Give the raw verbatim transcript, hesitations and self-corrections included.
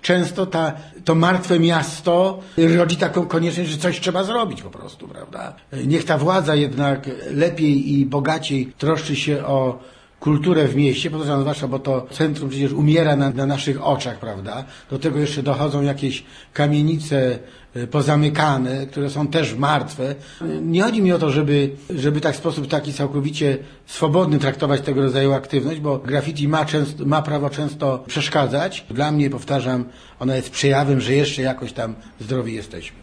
często ta, to martwe miasto rodzi taką konieczność, że coś trzeba zrobić po prostu, prawda? Niech ta władza jednak lepiej i bogaciej troszczy się o kulturę w mieście, zwłaszcza, bo to centrum przecież umiera na, na naszych oczach, prawda? Do tego jeszcze dochodzą jakieś kamienice pozamykane, które są też martwe. Nie chodzi mi o to, żeby, żeby tak w sposób taki całkowicie swobodny traktować tego rodzaju aktywność, bo graffiti ma, często, ma prawo często przeszkadzać. Dla mnie, powtarzam, ona jest przejawem, że jeszcze jakoś tam zdrowi jesteśmy.